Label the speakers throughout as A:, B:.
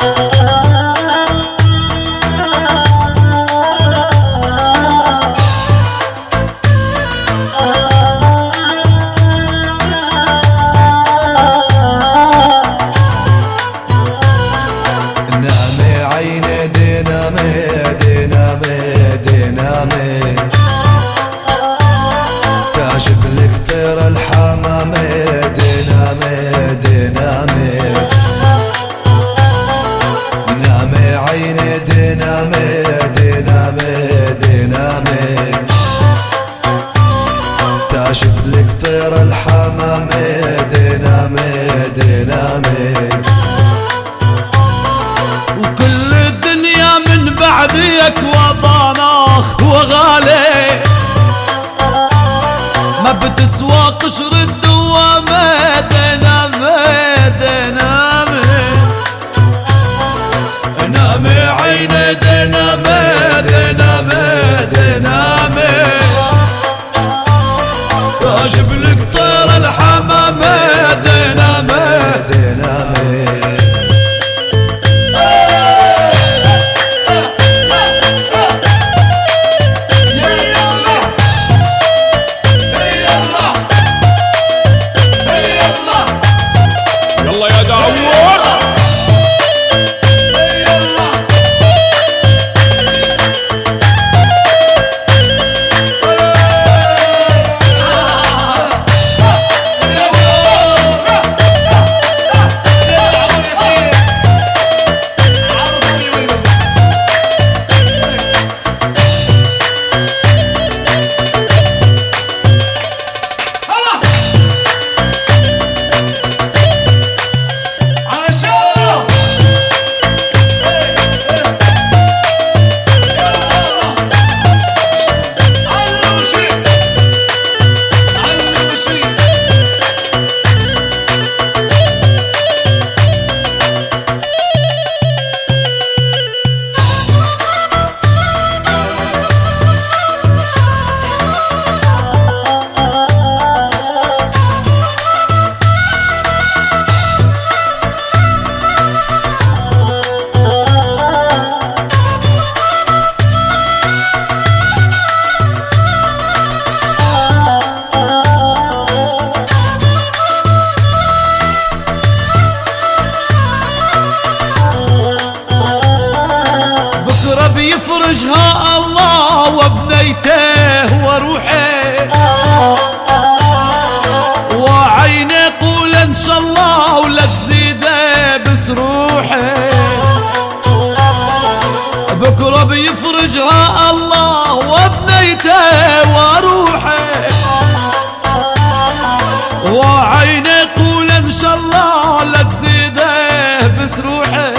A: كاشف لك طير الحمام دينامي دينامي نامي عيني دينامي دينامي دينامي كاشف لك طير الحمام دينامي دينامي
B: وكل الدنيا من بعدك وضاناخ وغالي ما بتسوى قشر الدوامة دينامي دينامي نامي عيني دينامي دينامي دينامي كاشف لك طير الحمام دينامي
A: دينامي
B: يفرجها الله وبنيته وروحه وعيني قول ان شاء الله ولا تزيده بس روحه بكره بيفرجها الله وبنيته وروحه وعيني قول ان شاء الله لا تزيده بس روحه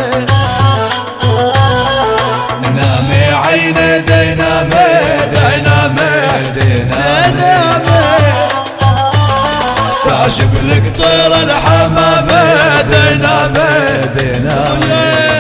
A: عيني دينامي دينامي دينامي كاشف لك طير الحمام دينامي دينامي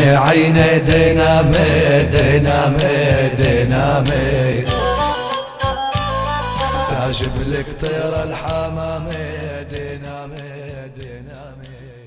A: دينامي عيني دينامي دينامي دينامي تعجب لك طير الحمامي دينامي دينامي